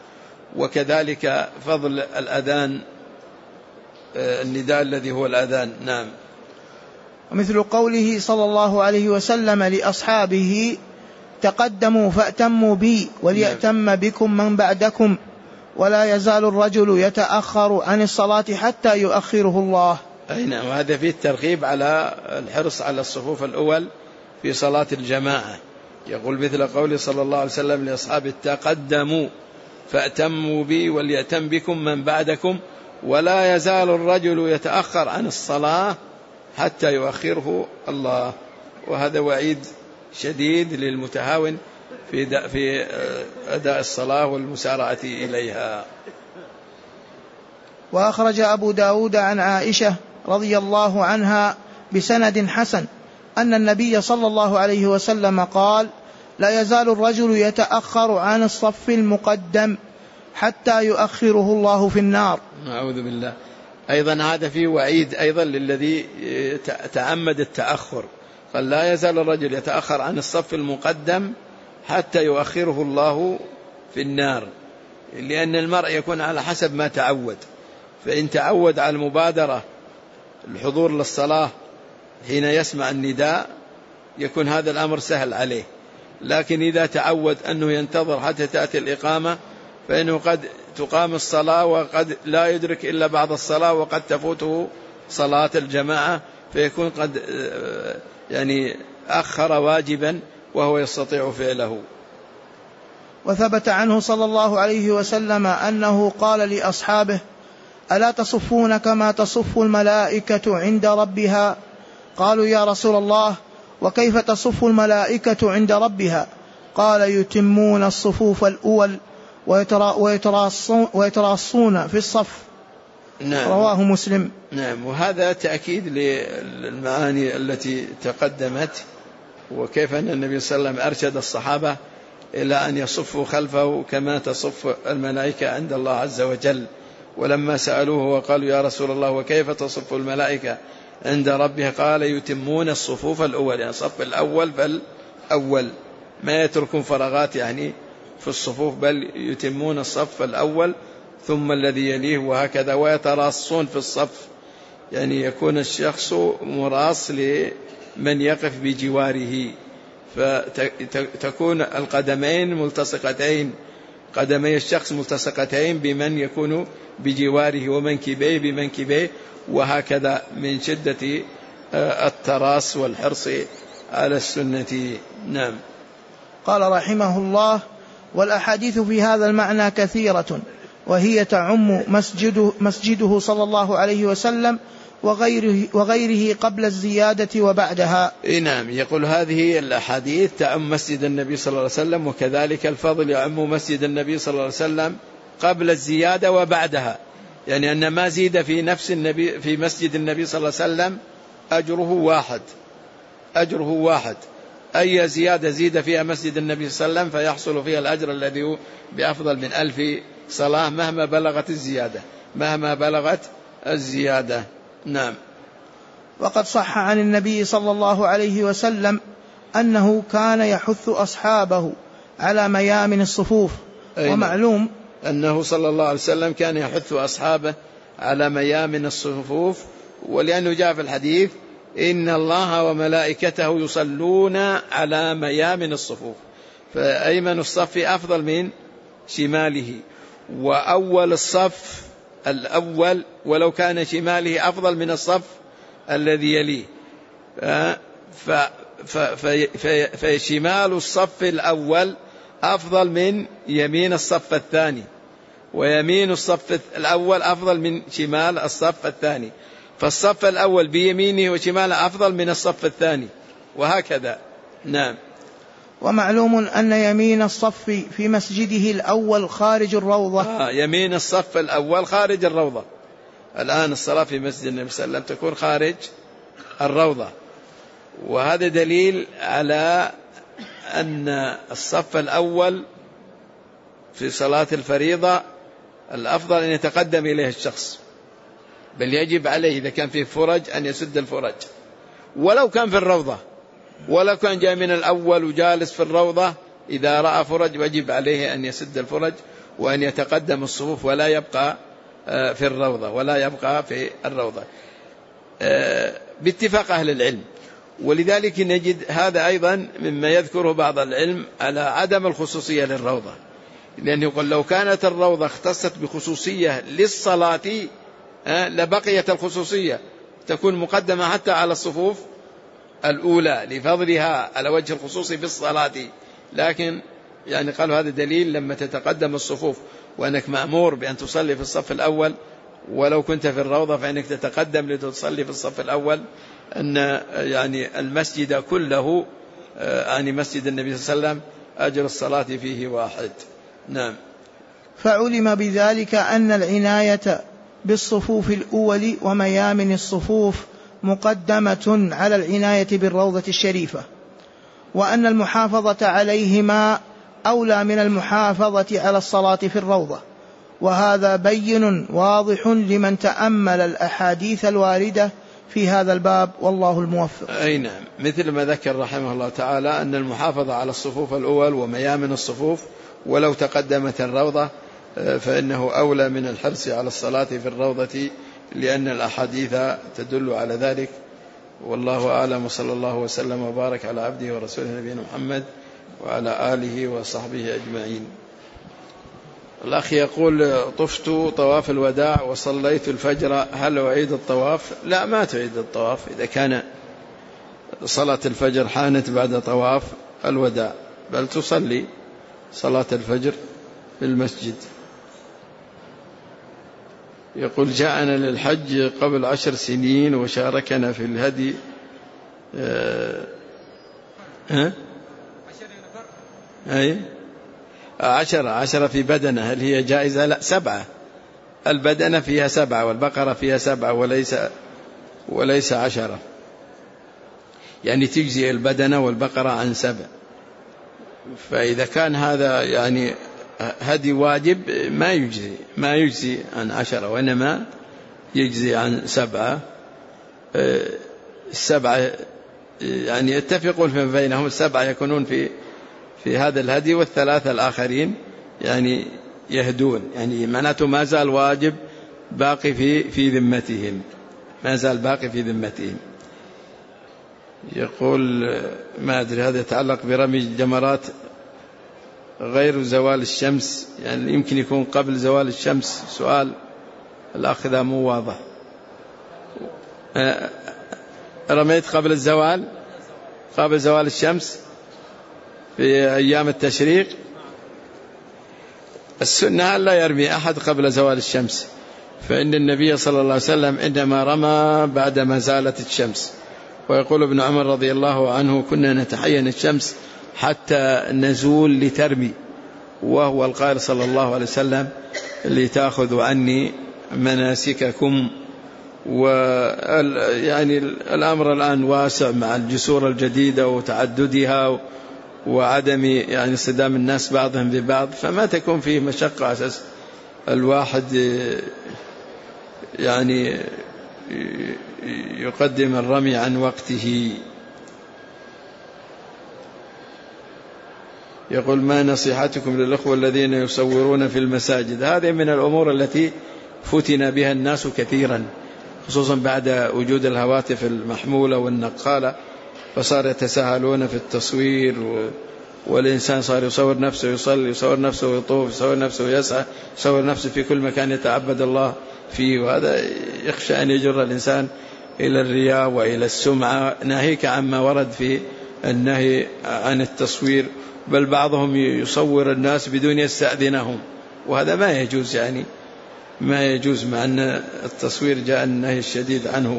وكذلك فضل الأذان، النداء الذي هو الأذان. نعم. ومثل قوله صلى الله عليه وسلم لأصحابه: تقدموا فأتموا بي وليأتم بكم من بعدكم، ولا يزال الرجل يتأخر عن الصلاة حتى يؤخره الله. أي نعم. وهذا فيه الترغيب على الحرص على الصفوف الأول في صلاة الجماعة. يقول مثل قوله صلى الله عليه وسلم لأصحابه: تقدموا فأتموا بي وليأتم بكم من بعدكم، ولا يزال الرجل يتأخر عن الصلاة حتى يؤخره الله. وهذا وعيد شديد للمتهاون في في أداء الصلاة والمسارعة إليها. وأخرج أبو داود عن عائشة رضي الله عنها بسند حسن أن النبي صلى الله عليه وسلم قال: لا يزال الرجل يتأخر عن الصف المقدم حتى يؤخره الله في النار. أعوذ بالله. أيضا هذا فيه وعيد أيضا للذي تعمد التأخر، قال لا يزال الرجل يتأخر عن الصف المقدم حتى يؤخره الله في النار، لأن المرء يكون على حسب ما تعود، فإن تعود على المبادرة الحضور للصلاة حين يسمع النداء يكون هذا الأمر سهل عليه، لكن إذا تعود أنه ينتظر حتى تأتي الإقامة فإنه قد تقام الصلاة وقد لا يدرك إلا بعض الصلاة وقد تفوته صلاة الجماعة، فيكون قد يعني أخر واجبا وهو يستطيع فعله. وثبت عنه صلى الله عليه وسلم أنه قال لأصحابه: ألا تصفون كما تصف الملائكة عند ربها؟ قالوا: يا رسول الله، وكيف تصف الملائكة عند ربها؟ قال: يتمون الصفوف الأول ويتراصون, ويتراصون في الصف. نعم. رواه مسلم. نعم. وهذا تأكيد للمعاني التي تقدمت، وكيف أن النبي صلى الله عليه وسلم أرشد الصحابة إلى أن يصفوا خلفه كما تصف الملائكة عند الله عز وجل. ولما سألوه وقالوا: يا رسول الله، وكيف تصف الملائكة عند ربها؟ قال: يتمون الصفوف الأول، يعني الصف الأول فالأول، ما يتركون فراغات يعني في الصفوف، بل يتمون الصف الأول ثم الذي يليه، وهكذا. ويتراصون في الصف، يعني يكون الشخص مراص لمن يقف بجواره، فتكون القدمين ملتصقتين، قدمي الشخص ملتصقتين بمن يكون بجواره، ومنكبيه بمنكبيه، وهكذا من شدة التراص والحرص على السنة. نعم. قال رحمه الله: والأحاديث في هذا المعنى كثيرة، وهي تعم مسجده, مسجده صلى الله عليه وسلم وغيره, وغيره قبل الزيادة وبعدها. نعم. يقول هذه الأحاديث تعم مسجد النبي صلى الله عليه وسلم، وكذلك الفضل يعم مسجد النبي صلى الله عليه وسلم قبل الزيادة وبعدها، يعني أن ما زيد في نفس النبي في مسجد النبي صلى الله عليه وسلم أجره واحد، أجره واحد. أي زيادة زيد فيها مسجد النبي صلى الله عليه وسلم فيحصل فيها الأجر الذي هو بأفضل من ألف صلاة مهما بلغت الزيادة، مهما بلغت الزيادة. نعم. وقد صح عن النبي صلى الله عليه وسلم أنه كان يحث أصحابه على ميامن الصفوف. ومعلوم أنه صلى الله عليه وسلم كان يحث أصحابه على ميامن الصفوف، ولأنه جاء في الحديث: إن الله وملائكته يصلون على ميامن الصفوف، فأيمن الصف أفضل من شماله، وأول الصف الأول ولو كان شماله أفضل من الصف الذي يليه، فشمال الصف الأول أفضل من يمين الصف الثاني، ويمين الصف الأول أفضل من شمال الصف الثاني، فالصف الأول بيمينه وشماله أفضل من الصف الثاني، وهكذا. نعم. ومعلوم أن يمين الصف في مسجده الأول خارج الروضة. آه يمين الصف الأول خارج الروضة. الآن الصلاة في مسجد النبي صلى الله عليه وسلم تكون خارج الروضة، وهذا دليل على أن الصف الأول في صلاة الفريضة الأفضل أن يتقدم إليه الشخص، بل يجب عليه إذا كان فيه فرج أن يسد الفرج، ولو كان في الروضة، ولو كان جاء من الأول وجالس في الروضة، إذا رأى فرج وجب عليه أن يسد الفرج وأن يتقدم الصفوف ولا يبقى في الروضة ولا يبقى في الروضة باتفاق أهل العلم. ولذلك نجد هذا أيضا مما يذكره بعض العلم على عدم الخصوصية للروضة، لأنه يقول لو كانت الروضة اختصت بخصوصية للصلاة لبقيت الخصوصية تكون مقدمة حتى على الصفوف الأولى لفضلها على وجه الخصوص في الصلاة، لكن يعني قالوا هذا دليل لما تتقدم الصفوف وأنك مأمور بأن تصلي في الصف الأول، ولو كنت في الروضة فإنك تتقدم لتصلي في الصف الأول، أن يعني المسجد كله يعني مسجد النبي صلى الله عليه وسلم أجر الصلاة فيه واحد. نعم. فعلم بذلك أن العناية بالصفوف الأول وميامن الصفوف مقدمة على العناية بالروضة الشريفة، وأن المحافظة عليهما أولى من المحافظة على الصلاة في الروضة، وهذا بين واضح لمن تأمل الأحاديث الواردة في هذا الباب، والله الموفق. أي نعم، مثل ما ذكر رحمه الله تعالى أن المحافظة على الصفوف الأول وميامن الصفوف ولو تقدمت الروضة فإنه أولى من الحرص على الصلاة في الروضة، لأن الأحاديث تدل على ذلك. والله أعلم، وصلى الله وسلم وبارك على عبده ورسوله نبينا محمد وعلى آله وصحبه أجمعين. الأخ يقول: طفت طواف الوداع وصليت الفجر، هل أعيد الطواف؟ لا، ما تعيد الطواف إذا كان صلاة الفجر حانت بعد طواف الوداع، بل تصلي صلاة الفجر في المسجد. يقول: جاءنا للحج قبل عشر سنين وشاركنا في الهدي أه أه؟ أي عشرة عشرة في بدنة، هل هي جائزة؟ لا، سبعة، البدنة فيها سبعة والبقرة فيها سبعة وليس وليس عشرة، يعني تجزي البدنة والبقرة عن سبع. فإذا كان هذا يعني هدي واجب ما يجزي ما يجزي عن عشرة، وإنما يجزي عن سبعة. السبعة يعني يتفقون فيما بينهم، السبعة يكونون في في هذا الهدي والثلاثة الآخرين يعني يهدون، يعني معناته ما زال واجب باقي في في ذمتهم، ما زال باقي في ذمتهم. يقول: ما أدري، هذا يتعلق برمي الجمرات غير زوال الشمس، يعني يمكن يكون قبل زوال الشمس. سؤال الأخ ذا مو واضح. رميت قبل الزوال، قبل زوال الشمس في أيام التشريق. السنة لا يرمي أحد قبل زوال الشمس، فإن النبي صلى الله عليه وسلم إنما رمى بعدما زالت الشمس. ويقول ابن عمر رضي الله عنه: كنا نتحين الشمس حتى نزول لترمي، وهو القائل صلى الله عليه وسلم: لتأخذوا عني مناسككم. ويعني الأمر الآن واسع مع الجسور الجديدة وتعددها وعدم يعني صدام الناس بعضهم ببعض، فما تكون فيه مشقة أساس الواحد يعني يقدم الرمي عن وقته. يقول: ما نصيحتكم للأخوة الذين يصورون في المساجد؟ هذه من الأمور التي فتن بها الناس كثيرا، خصوصا بعد وجود الهواتف المحمولة والنقالة، فصار يتساهلون في التصوير، والإنسان صار يصور نفسه يصلي، يصور نفسه يطوف، يصور نفسه يسعى، يصور نفسه في كل مكان يتعبد الله فيه، وهذا يخشى أن يجر الإنسان إلى الرياء وإلى السمعة، ناهيك عما ورد في النهي عن التصوير. بل بعضهم يصور الناس بدون يستأذنهم، وهذا ما يجوز، يعني ما يجوز، مع أن التصوير جاء النهي الشديد عنه.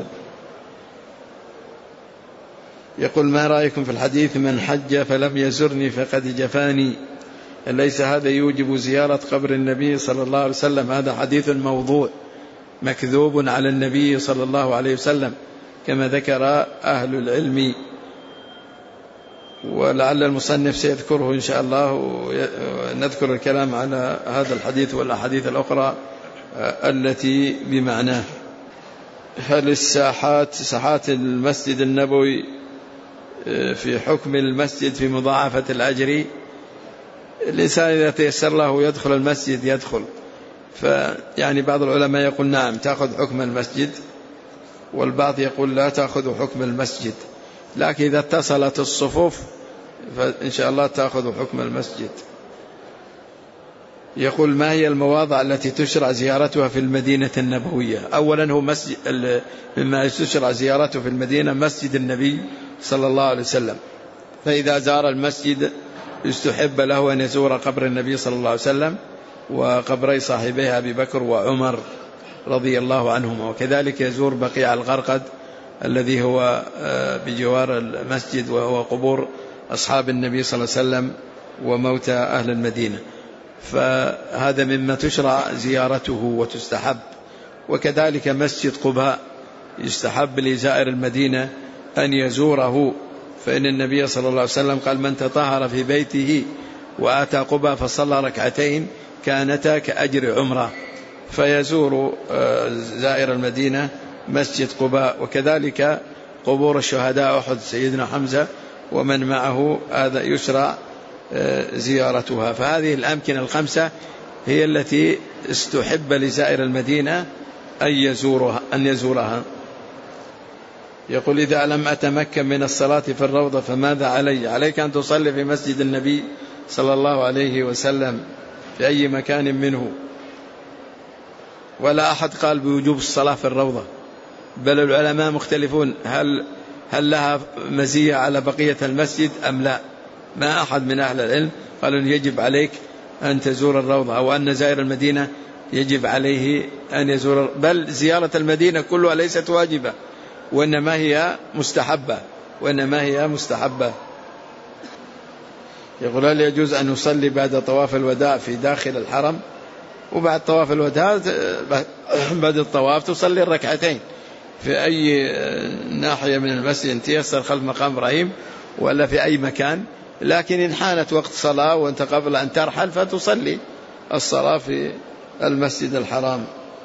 يقول: ما رأيكم في الحديث: من حج فلم يزرني فقد جفاني؟ ليس هذا يوجب زيارة قبر النبي صلى الله عليه وسلم؟ هذا حديث موضوع مكذوب على النبي صلى الله عليه وسلم كما ذكر أهل العلم، ولعل المصنف سيذكره إن شاء الله، ونذكر الكلام على هذا الحديث والأحاديث الأخرى التي بمعناه. هل الساحات ساحات المسجد النبوي في حكم المسجد في مضاعفة الأجر؟ الإنسان إذا تيسر له يدخل المسجد يدخل، فيعني بعض العلماء يقول نعم تأخذ حكم المسجد، والبعض يقول لا تأخذ حكم المسجد، لكن إذا اتصلت الصفوف فإن شاء الله تأخذ حكم المسجد. يقول: ما هي المواضع التي تشرع زيارتها في المدينة النبوية؟ أولا هو مسجد مما تشرع زيارته في المدينة مسجد النبي صلى الله عليه وسلم، فإذا زار المسجد يستحب له أن يزور قبر النبي صلى الله عليه وسلم وقبري صاحبيه أبي بكر وعمر رضي الله عنهما، وكذلك يزور بقيع الغرقد الذي هو بجوار المسجد، وهو قبور أصحاب النبي صلى الله عليه وسلم وموتى أهل المدينة، فهذا مما تشرع زيارته وتستحب. وكذلك مسجد قباء يستحب لزائر المدينة أن يزوره، فإن النبي صلى الله عليه وسلم قال: من تطهر في بيته وآتى قباء فصلى ركعتين كانتا كأجر عمرة، فيزور زائر المدينة مسجد قباء، وكذلك قبور الشهداء أحد سيدنا حمزة ومن معه، هذا يشرع زيارتها. فهذه الأمكنة الخمسة هي التي استحب لزائر المدينة أن يزورها, أن يزورها. يقول: إذا لم أتمكن من الصلاة في الروضة فماذا علي؟ عليك أن تصلي في مسجد النبي صلى الله عليه وسلم في أي مكان منه، ولا أحد قال بوجوب الصلاة في الروضة، بل العلماء مختلفون هل هل لها مزية على بقية المسجد أم لا. ما أحد من أهل العلم قالوا يجب عليك أن تزور الروضة، أو أن زائر المدينة يجب عليه أن يزور، بل زيارة المدينة كلها ليست واجبة، وإنما هي مستحبة وإنما هي مستحبة. يقول: هل يجوز أن نصلي بعد طواف الوداع في داخل الحرم؟ وبعد طواف الوداع بعد الطواف تصلي الركعتين في أي ناحية من المسجد تيسر خلف مقام إبراهيم ولا في أي مكان، لكن إن حانت وقت صلاة وأنت قبل أن ترحل فتصلي الصلاة في المسجد الحرام.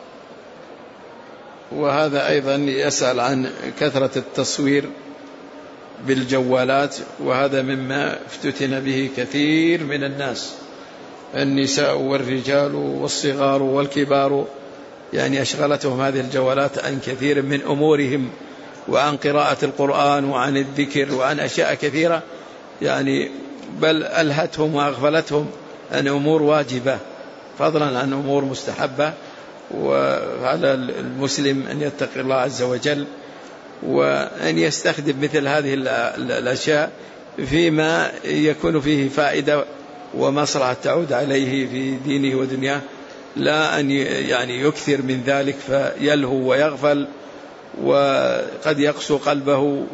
وهذا أيضا يسأل عن كثرة التصوير بالجوالات، وهذا مما افتتن به كثير من الناس، النساء والرجال والصغار والكبار، يعني أشغلتهم هذه الجوالات عن كثير من أمورهم، وعن قراءة القرآن وعن الذكر وعن أشياء كثيرة، يعني بل ألهتهم وأغفلتهم عن أمور واجبة فضلا عن أمور مستحبة. وعلى المسلم أن يتقي الله عز وجل، وأن يستخدم مثل هذه الأشياء فيما يكون فيه فائدة ومصلحة تعود عليه في دينه ودنياه، لا أن يعني يكثر من ذلك فيلهو ويغفل، وقد يقسو قلبه،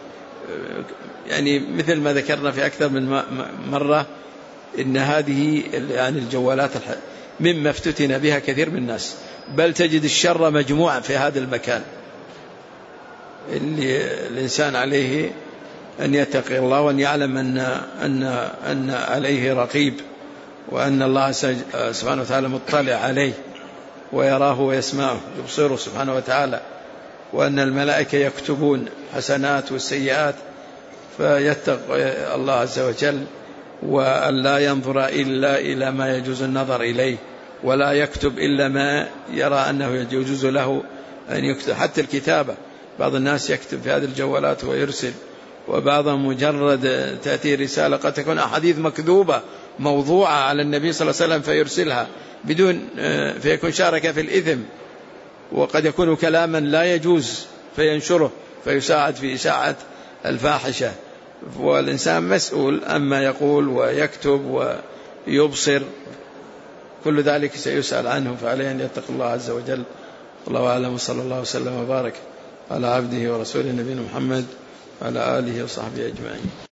يعني مثل ما ذكرنا في أكثر من مرة إن هذه يعني الجوالات مما افتتن بها كثير من الناس، بل تجد الشر مجموعا في هذا المكان. اللي الإنسان عليه أن يتقي الله، وأن يعلم أن, أن, أن عليه رقيب، وأن الله سبحانه وتعالى مطلع عليه ويراه ويسمعه يبصره سبحانه وتعالى، وأن الملائكة يكتبون حسنات والسيئات، فيتقي الله عز وجل، وأن لا ينظر إلا إلى ما يجوز النظر إليه، ولا يكتب إلا ما يرى أنه يجوز له أن يكتب. حتى الكتابة، بعض الناس يكتب في هذه الجوالات ويرسل، وبعضهم مجرد تأتي رسالة قد تكون أحاديث مكذوبة موضوعة على النبي صلى الله عليه وسلم فيرسلها بدون، فيكون شارك في الإثم، وقد يكون كلاما لا يجوز فينشره فيساعد في إشاعة الفاحشة. والإنسان مسؤول أما يقول ويكتب ويبصر، كل ذلك سيسأل عنه، فعليه أن يتقي الله عز وجل. الله أعلم، صلى الله وسلم وبارك على عبده ورسوله نبينا محمد وعلى آله وصحبه أجمعين.